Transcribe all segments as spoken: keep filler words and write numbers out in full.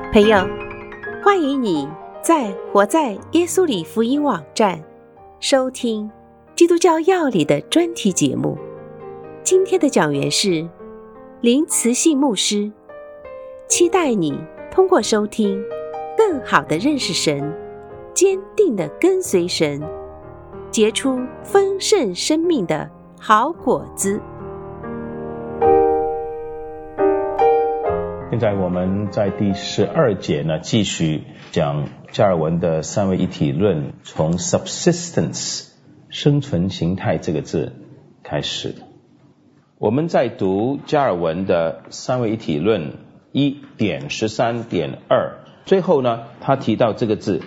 朋友，欢迎你在活在耶稣里福音网站收听基督教要理的专题节目。今天的讲员是林慈信牧师，期待你通过收听更好地认识神，坚定地跟随神，结出丰盛生命的好果子。 现在我们在第十二节呢，继续讲加尔文的三位一体论，从 subsistence 生存形态这个字开始。我们在读加尔文的三位一体论 一点十三点二， 最后呢他提到这个字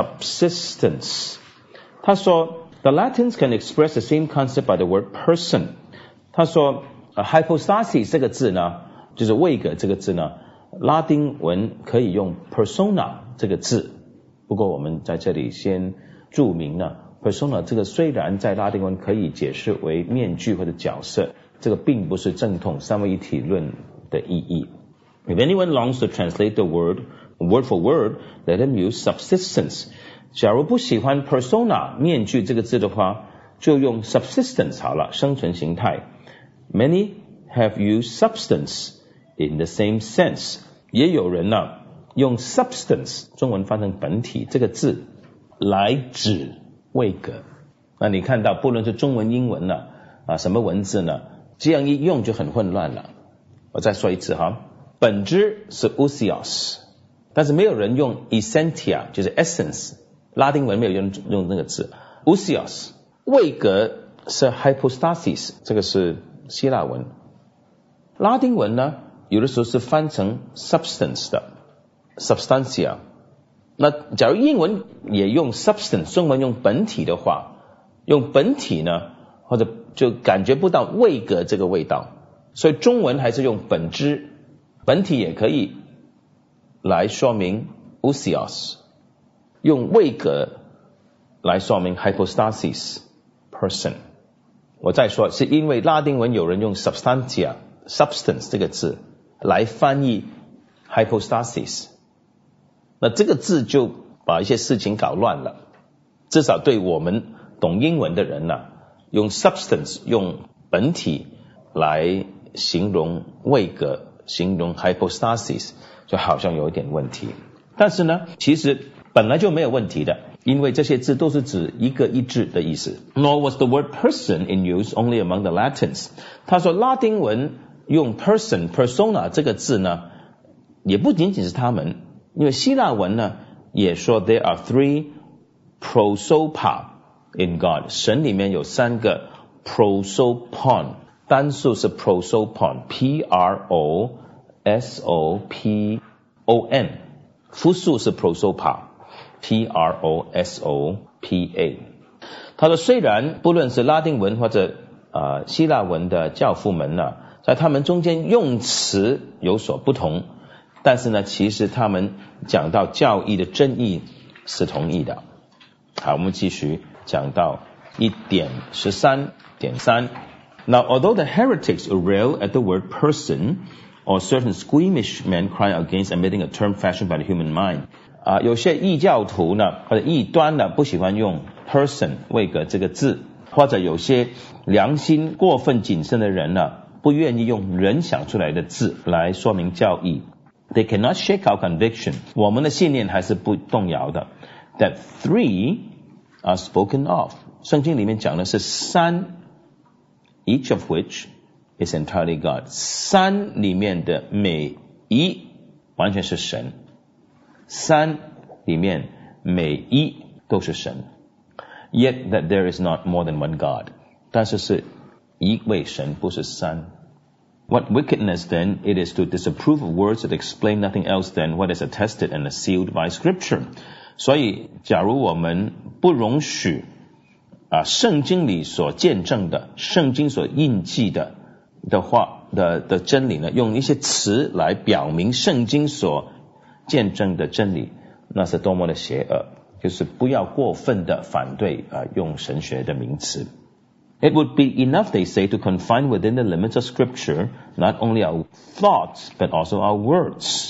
subsistence。 他说 The Latins can express the same concept by the word person。 他说、呃、hypostasis 这个字呢，就是位格这个字呢，拉丁文可以用 persona 这个字。不过我们在这里先注明呢， persona 这个虽然在拉丁文可以解释为面具或者角色，这个并不是正统三位一体论的意义。 If anyone longs to translate the word word for word, let him use subsistence。 假如不喜欢 persona 面具这个字的话，就用 subsistence 好了，生存形态。 Many have used substance in the same sense。 也有人呢、啊、用 substance 中文翻成本体这个字来指位格。那你看到不论是中文英文呢啊什么文字呢，这样一用就很混乱了。我再说一次哈，本质是 ousios， 但是没有人用 essentia 就是 essence， 拉丁文没有用用那个字 ousios。 位格是 hypostasis， 这个是希腊文。拉丁文呢有的时候是翻成 substance 的 substantia。 那假如英文也用 substance， 中文用本体的话，用本体呢或者就感觉不到位格这个味道，所以中文还是用本质，本体也可以来说明 ousios， 用位格来说明 hypostasis person。 我再说，是因为拉丁文有人用 substantia substance 这个字来翻译 hypostasis， 那这个字就把一些事情搞乱了。至少对我们懂英文的人呢、啊，用 substance 用本体来形容位格，形容 hypostasis 就好像有一点问题。但是呢其实本来就没有问题的，因为这些字都是指一个一致的意思。 Nor was the word person in use only among the Latins。 他说拉丁文用 person persona 这个字呢也不仅仅是他们，因为希腊文呢也说 there are three prosopa in God， 神里面有三个 prosopon， 单数是 prosopon P R O S O P O N， 复数是 prosopa P R O S O P A。 他说虽然不论是拉丁文或者、呃、希腊文的教父们呢，在他们中间用词有所不同，但是呢其实他们讲到教义的真义是同意的。好，我们继续讲到 一点十三点三。 Now although the heretics rail at the word person, or certain squeamish men cry against admitting a term fashioned by the human mind， 啊、有些异教徒呢或者异端呢不喜欢用 person 位格这个字，或者有些良心过分谨慎的人呢不愿意用人想出来的字来说明教义。 They cannot shake our conviction， 我们的信念还是不动摇的。 That three are spoken of， 圣经里面讲的是三， each of which is entirely God， 三里面的每一完全是神，三里面每一都是神。 Yet that there is not more than one God， 但是是一位神，不是三。 What wickedness then it is to disapprove of words that explain nothing else than what is attested and sealed by Scripture。 所以假如我们不容许啊圣经里所见证的，圣经所印记的的话的的真理呢，用一些词来表明圣经所见证的真理，那是多么的邪恶。就是不要过分的反对啊用神学的名词。It would be enough, they say, to confine within the limits of Scripture not only our thoughts but also our words。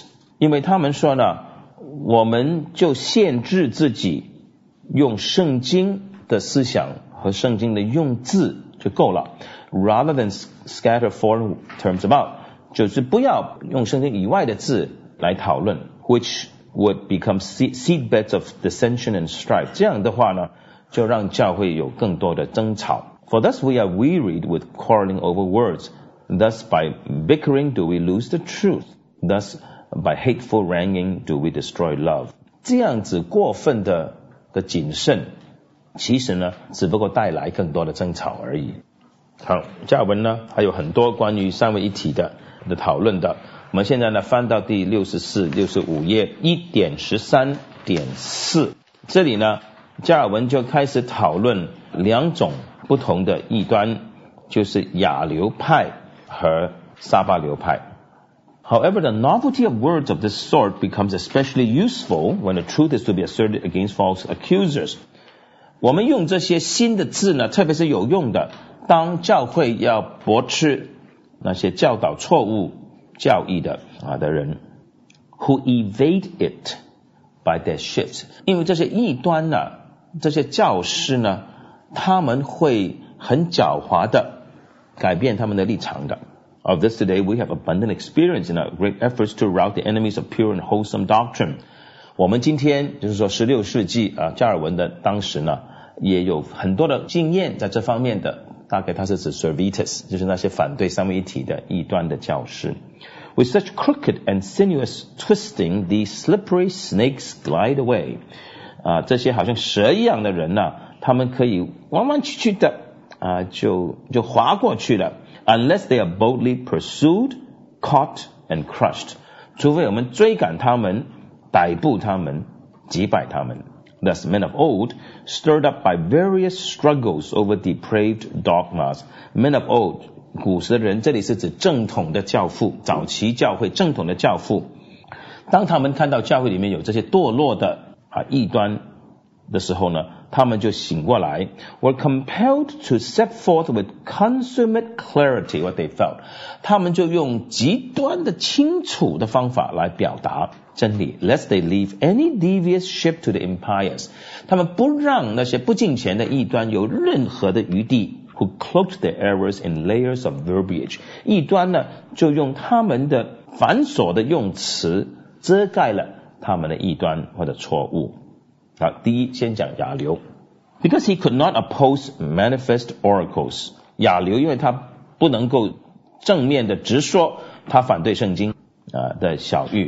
因为他们说呢，我们就限制自己用圣经的思想和圣经的用字就够了 rather than scatter foreign terms about， 就是不要用圣经以外的字来讨论 which would become seedbeds of dissension and strife， 这样的话呢就让教会有更多的争吵。 For thus we are wearied with quarreling over words, thus by bickering do we lose the truth, thus by hateful wrangling do we destroy love。 这样子过分的的谨慎其实呢只不过带来更多的争吵而已。好，加尔文呢还有很多关于三位一体的的讨论的。我们现在呢翻到第六十四、六十五页 一点十三点四， 这里呢加尔文就开始讨论两种不同的异端，就是亚流派和撒巴流派。 However, the novelty of words of this sort becomes especially useful when the truth is to be asserted against false accusers。 我们用这些新的字呢，特别是有用的，当教会要驳斥那些教导错误教义的啊的人 who evade it by their shifts， 因为这些异端呢，这些教师呢，他们会很狡猾的改变他们的立场的。 Of this today we have abundant experience in our great efforts to rout the enemies of pure and wholesome doctrine。 我们今天就是说十六世纪啊，加尔文的当时呢也有很多的经验在这方面的，大概他是指 Servetus， 就是那些反对三位一体的异端的教师。 With such crooked and sinuous twisting, these slippery snakes glide away。 啊，这些好像蛇一样的人呢，他们可以弯弯曲曲的啊，就就滑过去了。 Unless they are boldly pursued, caught and crushed， 除非我们追赶他们，逮捕他们，击败他们。 Thus men of old, stirred up by various struggles over depraved dogmas。 Men of old， 古时的人，这里是指正统的教父，早期教会正统的教父，当他们看到教会里面有这些堕落的啊异端的时候呢，他们就醒过来 were compelled to set forth with consummate clarity what they felt， 他们就用极端的清楚的方法来表达真理 lest they leave any devious ship to the impious， 他们不让那些不敬虔的异端有任何的余地 who cloaked their errors in layers of verbiage， 异端呢就用他们的繁琐的用词遮盖了他们的异端或者错误。好，第一先讲亚流 because he could not oppose manifest oracles。 亚流因为他不能够正面的直说他反对圣经啊的晓谕。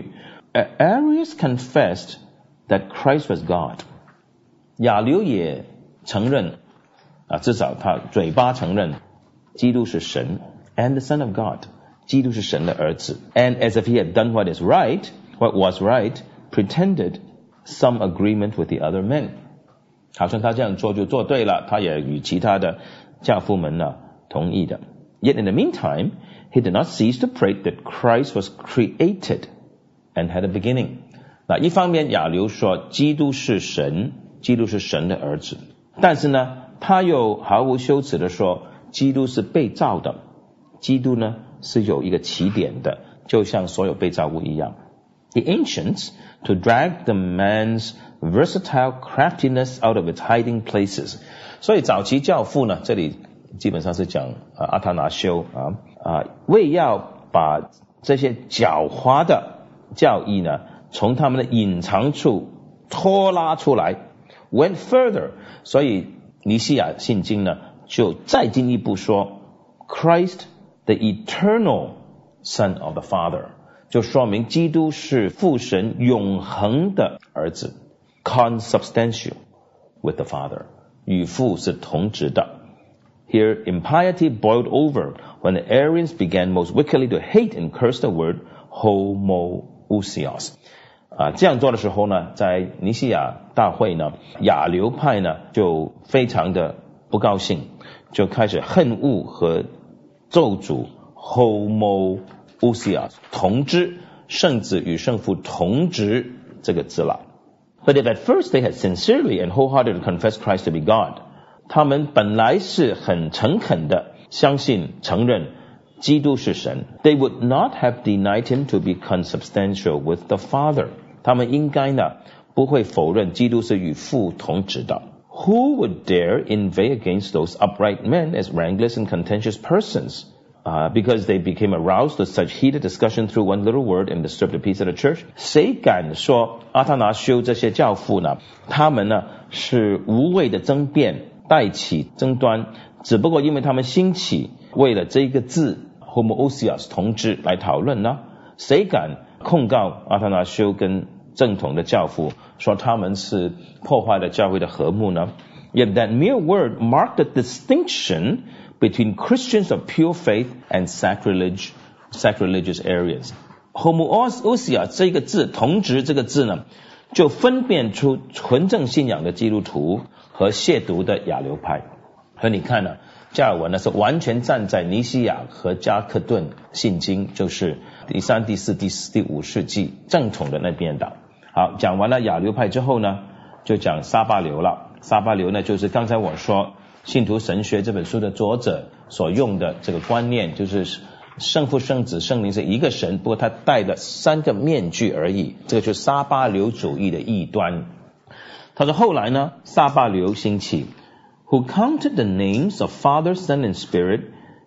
Arius confessed that Christ was God， 亚流也承认啊，至少他嘴巴承认基督是神 and the Son of God， 基督是神的儿子。 And as if he had done what is right, what was right, pretended some agreement with the other men， 好像他这样做就做对了，他也与其他的教父们呢同意的。 Yet in the meantime, he did not cease to pray that Christ was created and had a beginning。 那一方面亚流说基督是神，基督是神的儿子，但是呢他又毫无羞耻的说基督是被造的，基督呢是有一个起点的，就像所有被造物一样。 The ancients, to drag the man's versatile craftiness out of its hiding places， 所以早期教父呢，这里基本上是讲啊阿塔拿修啊啊，为要把这些狡猾的教义呢从他们的隐藏处拖拉出来 went further， 所以尼西亚信经呢就再进一步说 Christ the eternal Son of the Father， 就说明基督是父神永恒的儿子 consubstantial with the Father， 与父是同质的。 Here impiety boiled over when the Arians began most wickedly to hate and curse the word homoousios。 啊，这样做的时候呢，在尼西亚大会呢，亚流派呢就非常的不高兴，就开始恨恶和咒诅 homoousios 同质，圣子与圣父同质这个字了。 But if at first they had sincerely and wholeheartedly confessed Christ to be God， 他们本来是很诚恳的相信承认基督是神。 They would not have denied him to be consubstantial with the Father. 他们应该呢不会否认基督是与父同职的。Who would dare inveigh against those upright men as wranglers and contentious persons? Uh, because they became aroused to such heated discussion through one little word and disturbed the peace of the church. 谁敢说阿他拿修这些教父呢？他们呢是无谓的争辩，带起争端，只不过因为他们兴起为了这个字 homoousios 同志来讨论呢？谁敢控告阿他拿修跟正统的教父，说他们是破坏了教会的和睦呢？ Yet that mere word marked a distinction between Christians of pure faith and sacrilege, sacrilegious areas. Homoousia 这个字，同质这个字呢，就分辨出纯正信仰的基督徒和亵渎的亚流派。所以你看呢，加尔文呢是完全站在尼西亚和加克顿信经，就是第三、第四、第四、第五世纪正统的那边的。好，讲完了亚流派之后呢，就讲撒巴流了。撒巴流呢，就是刚才我说信徒神学这本书的作者所用的这个观念，就是圣父圣子圣灵是一个神，不过他戴了三个面具而已，这个就是撒巴流主义的异端。他说后来呢，撒巴流兴起 who counted the names of Father, Son and Spirit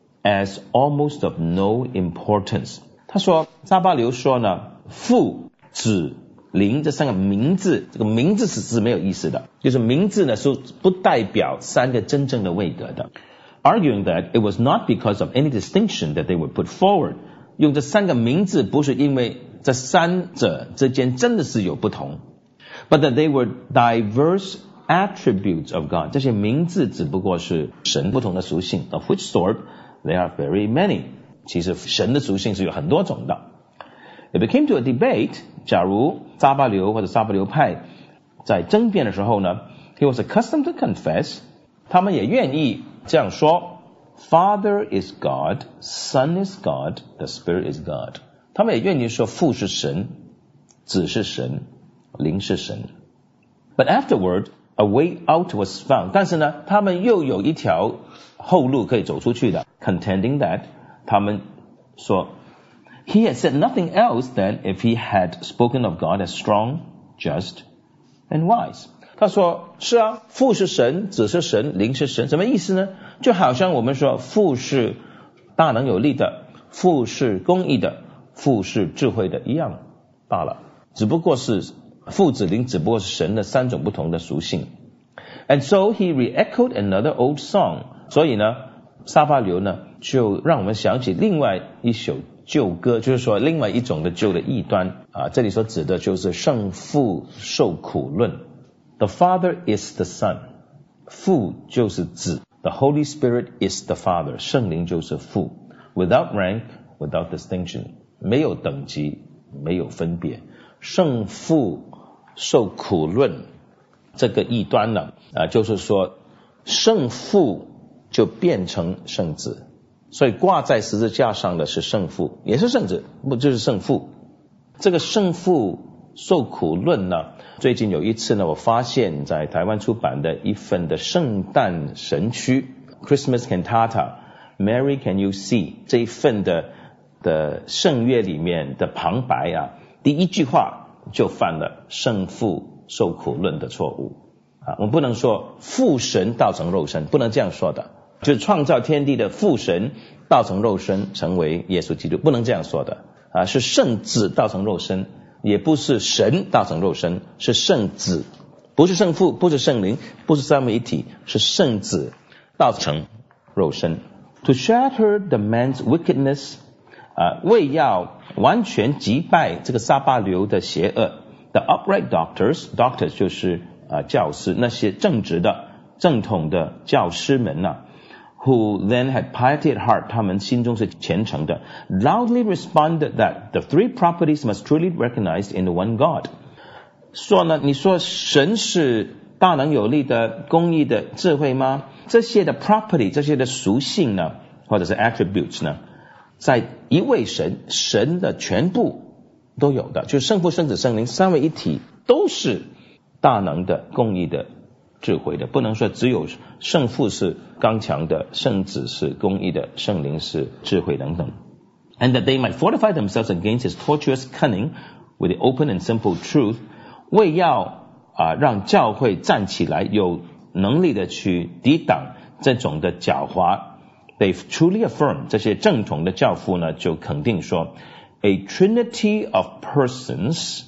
as almost of no importance. 他说撒巴流说呢，父子灵这三个名字，这个名字是是没有意思的，就是名字呢是不代表三个真正的位格的。Arguing that it was not because of any distinction that they would put forward. 用这三个名字不是因为这三者之间真的是有不同， but that they were diverse attributes of God. 这些名字只不过是神不同的属性 of which sort there are very many. 其实神的属性是有很多种的。It became to a debate. 假如撒巴流或者撒巴流派在争辩的时候呢， he was accustomed to confess. 他们也愿意这样说 Father is God, Son is God, the Spirit is God. 他们也愿意说父是神，子是神，灵是神。But afterward, a way out was found. 但是呢，他们又有一条后路可以走出去的。Contending that, 他们说He had said nothing else than if he had spoken of God as strong, just, and wise. 他说是啊，父是神，子是神，灵是神，什么意思呢？就好像我们说父是大能有力的，父是公义的，父是智慧的一样罢了，只不过是父子灵只不过是神的三种不同的属性。And so he re-echoed another old song. 所以呢，撒巴流呢就让我们想起另外一首旧歌，就是说另外一种的旧的异端啊，这里所指的就是圣父受苦论。The Father is the Son. 父就是子。The Holy Spirit is the Father. 圣灵就是父。Without rank, without distinction. 没有等级，没有分别。圣父受苦论这个异端呢，啊，就是说圣父就变成圣子。所以挂在十字架上的是圣父，也是圣子，不就是圣父。这个圣父受苦论呢，最近有一次呢，我发现在台湾出版的一份的圣诞神曲 Christmas Cantata Mary Can You See 这一份的的圣乐里面的旁白啊，第一句话就犯了圣父受苦论的错误啊，我们不能说父神道成肉身，不能这样说的。就是创造天地的父神道成肉身成为耶稣基督，不能这样说的啊！是圣子道成肉身，也不是神道成肉身，是圣子，不是圣父，不是圣灵，不是三位一体，是圣子道成肉身。To shatter the man's wickedness， 啊，为要完全击败这个撒巴流的邪恶 ，the upright doctors， doctors 就是啊教师，那些正直的正统的教师们呐、啊。Who then had piety at heart, 他们心中是虔诚的 loudly responded that the three properties must truly be recognized in the one God. 说呢，你说神是大能有力的、公义的、智慧吗？这些的 property， 这些的属性呢，或者是 attributes 呢，在一位神，神的全部都有的，就是圣父、圣子、圣灵三位一体都是大能的、公义的、 智慧的，不能说只有圣父是刚强的，圣子是公义的，圣灵是智慧等等。And that they might fortify themselves against his tortuous cunning with the open and simple truth， 为要啊让教会站起来，有能力的去抵挡这种的狡猾。They truly affirm， 这些正统的教父呢就肯定说 A trinity of persons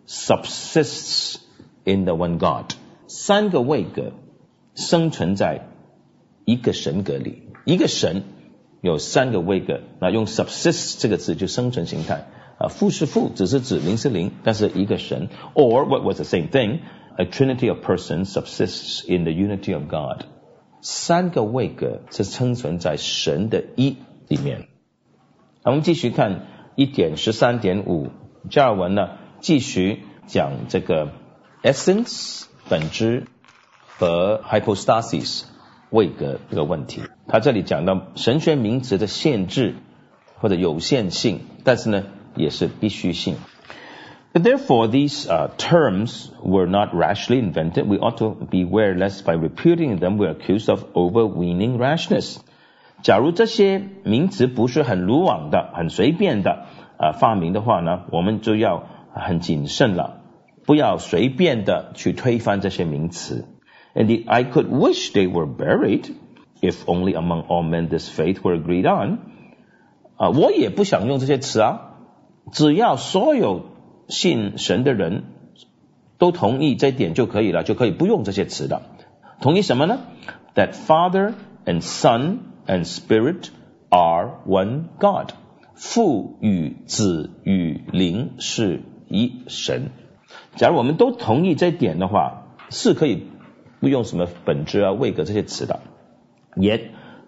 subsists in the one God， 三个位格生存在一个神格里，一个神有三个位格，那用 subsist 这个字就生存形态啊，父是父，子是子，灵是灵，但是一个神。 Or what was the same thing， A trinity of persons subsists in the unity of God， 三个位格是生存在神的一里面。我们继续看一点十三点五，加尔文呢继续讲这个 essence 本质和 hypostasis 位格这个问题。他这里讲到神学名词的限制或者有限性，但是呢也是必须性。But therefore these uh, terms were not rashly invented. We ought to beware lest by reputing them we are accused of overweening rashness. 假如这些名词不是很鲁莽的很随便的、呃、发明的话呢，我们就要很谨慎了，不要随便的去推翻这些名词。Indeed, I could wish they were buried if only among all men this faith were agreed on. 啊、呃，我也不想用这些词啊，只要所有信神的人都同意这一点就可以了，就可以不用这些词的。同意什么呢？ That Father and Son and Spirit are one God. 父与子与灵是一神。假如我们都同意这一点的话，是可以不用什么本质啊、位格这些词的。Yet,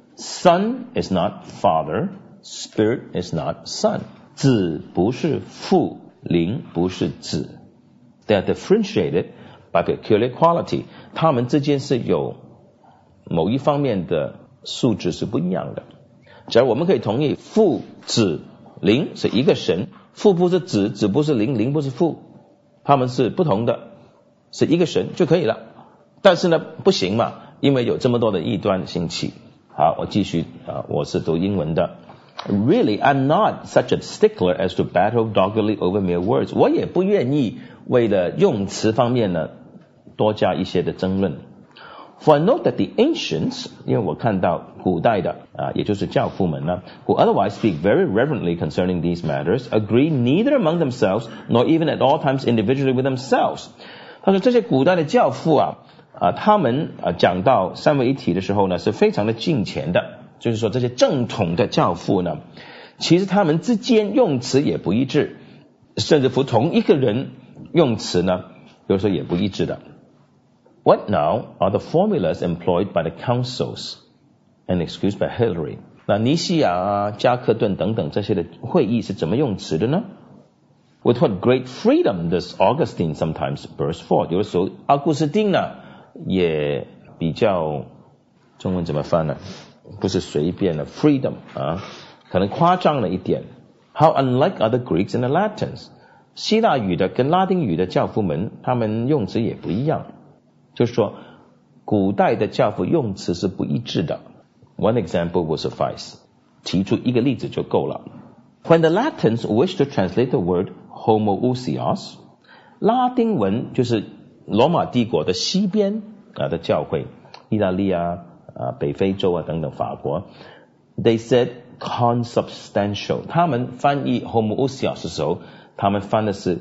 Son is not Father, Spirit is not Son. 子不是父，灵不是子。They are differentiated by peculiar quality. 他们之间是有某一方面的素质是不一样的。假如我们可以同意父、子、灵是一个神，父不是子，子不是灵，灵不是父，他们是不同的，是一个神就可以了。但是呢，不行嘛，因为有这么多的异端兴起。好，我继续啊，我是读英文的。Really, I'm not such a stickler as to battle doggedly over mere words. 我也不愿意为了用词方面呢多加一些的争论。For I note that the ancients, 因为我看到古代的啊，也就是教父们呢 who otherwise speak very reverently concerning these matters, agree neither among themselves nor even at all times individually with themselves. 他说这些古代的教父啊，啊他们啊讲到三位一体的时候呢，是非常的敬虔的。就是说这些正统的教父呢，其实他们之间用词也不一致，甚至乎同一个人用词呢，有时候也不一致的。What now are the formulas employed by the councils and excused by Hilary？ 那尼西亚啊、加克顿等等这些的会议是怎么用词的呢？ With what great freedom does Augustine sometimes burst forth？ 有的时候奥古斯丁呢也比较，中文怎么翻呢？不是随便的 freedom 啊，可能夸张了一点。How unlike other Greeks and the Latins， 希腊语的跟拉丁语的教父们，他们用词也不一样。就是说，古代的教父用词是不一致的。One example will suffice， 提出一个例子就够了。When the Latins wish to translate the word homoousios， 拉丁文就是罗马帝国的西边啊的教会，意大利啊。啊，北非洲啊等等，法国 ，they said consubstantial。他们翻译 homoousios 的时候，他们翻的是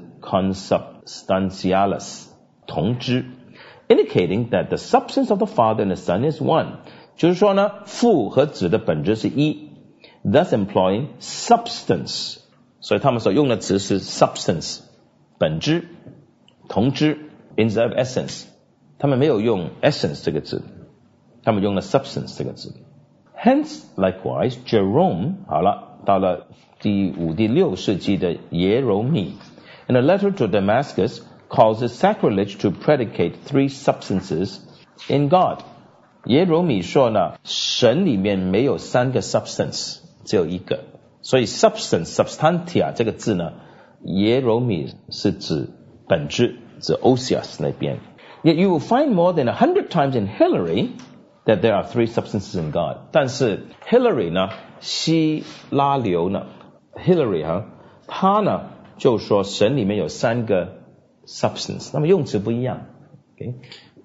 consubstantialis， 同知 ，indicating that the substance of the Father and the Son is one。就是说呢，父和子的本质是一 ，thus employing substance。所以他们所用的词是 substance， 本质、同知 instead of essence。他们没有用 essence 这个字。他们用了 substance 这个字。Hence, likewise, Jerome, 好了，到了第五、第六世纪的耶柔米 in a letter to Damascus, calls it sacrilege to predicate three substances in God. 耶柔米说呢，神里面没有三个 substance， 只有一个。所以 substance, substantia 这个字呢，耶柔米是指本质，指 ousios 那边。 Yet you will find more than a hundred times in Hilary that there are three substances in God. 但是 Hilary 呢，希拉流呢 ，Hilary 哈，他呢就说神里面有三个 substance， 那么用词不一样。Okay?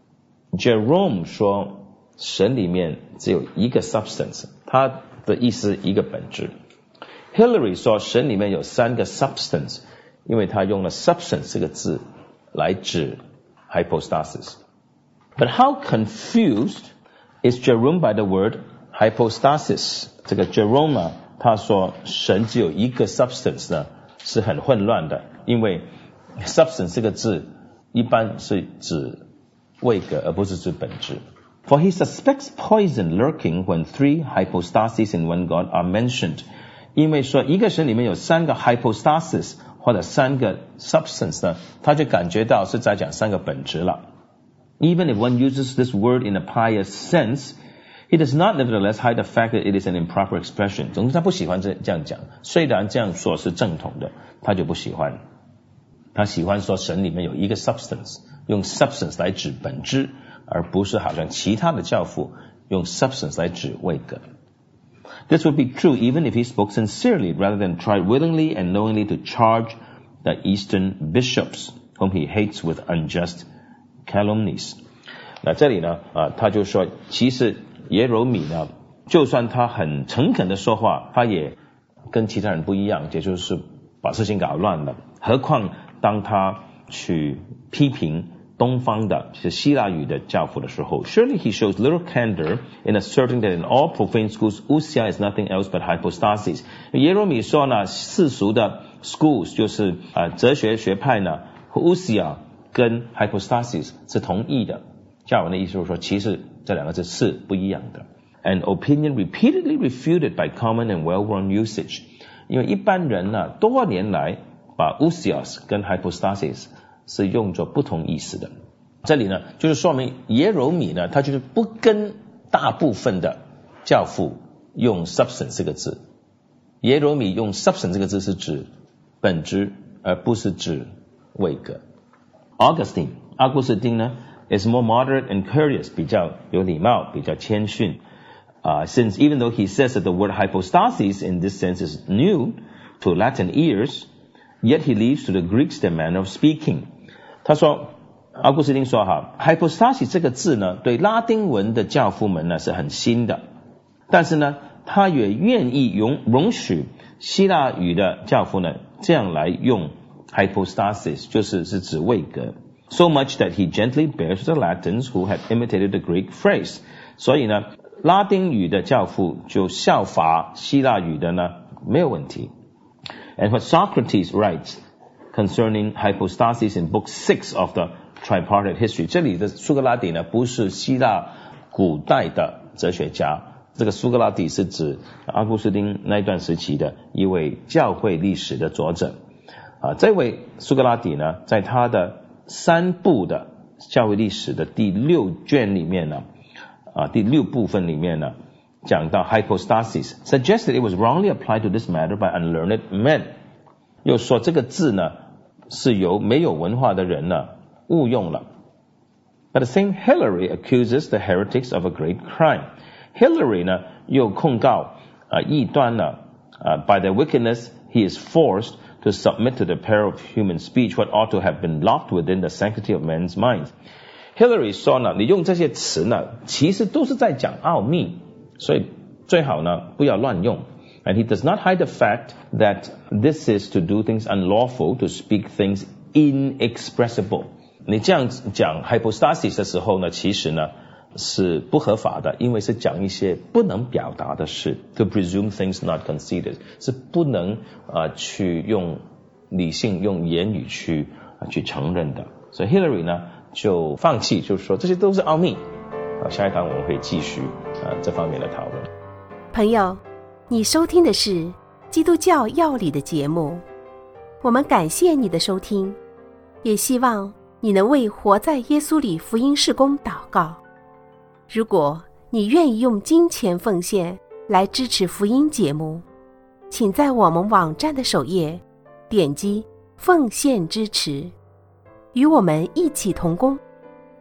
Jerome 说神里面只有一个 substance， 他的意思一个本质。Hilary 说神里面有三个 substance， 因为他用了 substance 这个字来指 hypostasis. But how confused is Jerome by the word hypostasis? 这个 Jerome 啊，他说神只有一个 substance 呢，是很混乱的，因为 substance 这个字一般是指位格，而不是指本质。For he suspects poison lurking when three hypostases in one God are mentioned. 因为说一个神里面有三个 hypostasis 或者三个 substance 呢，他就感觉到是在讲三个本质了。Even if one uses this word in a pious sense, he does not nevertheless hide the fact that it is an improper expression. 总之他不喜欢这这样讲，虽然这样说是正统的，他就不喜欢。他喜欢说神里面有一个 substance， 用 substance 来指本质，而不是好像其他的教父用 substance 来指位格。This would be true even if he spoke sincerely rather than try willingly and knowingly to charge the Eastern bishops, whom he hates with unjust calumnies. 那这里呢，啊，他就说，其实耶柔米呢，就算他很诚恳的说话，他也跟其他人不一样，也就是把事情搞乱了。何况当他去批评东方的是希腊语的教父的时候 ，Surely he shows little candor in asserting that in all profane schools, ousia is nothing else but hypostasis. 耶柔米说呢，世俗的 schools 就是啊、呃、哲学学派呢 ，ousia 跟 hypostasis 是同义的。教文的意思就是说，其实这两个字是不一样的。An opinion repeatedly refuted by common and well-worn usage. 因为一般人呢，多年来把 ousios 跟 hypostasis是用作不同意思的。这里呢，就是说明耶柔米呢，他就是不跟大部分的教父用 substance 这个字。耶柔米用 substance 这个字是指本质，而不是指位格。Augustine 阿古斯丁呢 is more moderate and courteous， 比较有礼貌，比较谦逊。Uh, since even though he says that the word hypostasis in this sense is new to Latin ears, yet he leaves to the Greeks their manner of speaking. 他说，阿古斯丁说哈 ，hypostasis 这个字呢，对拉丁文的教父们呢是很新的，但是呢，他也愿意容容许希腊语的教父呢这样来用 hypostasis， 就是是指位格。So much that he gently bears the Latins who had imitated the Greek phrase. 所以呢，拉丁语的教父就效法希腊语的呢没有问题。And what Socrates writes concerning hypostasis in book six of the Tripartite History， 这里的苏格拉底呢不是希腊古代的哲学家，这个苏格拉底是指阿古斯丁那一段时期的一位教会历史的作者。啊，这位苏格拉底呢，在他的三部的教会历史的第六卷里面呢，啊，第六部分里面呢，讲到 hypostasis suggested it was wrongly applied to this matter by unlearned men， 又说这个字呢是由没有文化的人呢误用了。But the same Hilary accuses the heretics of a great crime. Hilary 呢又控告啊异端呢啊 by their wickedness he is forced to submit to the peril of human speech what ought to have been locked within the sanctity of men's minds. Hilary 说呢，你用这些词呢，其实都是在讲奥秘，所以最好呢不要乱用。And he does not hide the fact that this is to do things unlawful, to speak things inexpressible. 你这样讲 hypostasis 的时候呢，其实呢是不合法的，因为是讲一些不能表达的事 ，to presume things not considered 是不能呃去用理性用言语去、呃、去承认的。所以 Hilary 呢就放弃，就是说这些都是奥秘。好，下一堂我们会继续呃这方面的讨论。 朋友，你收听的是基督教要理的节目，我们感谢你的收听，也希望你能为活在耶稣里福音事工祷告。如果你愿意用金钱奉献来支持福音节目，请在我们网站的首页点击奉献支持，与我们一起同工，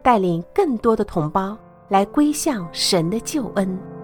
带领更多的同胞来归向神的救恩。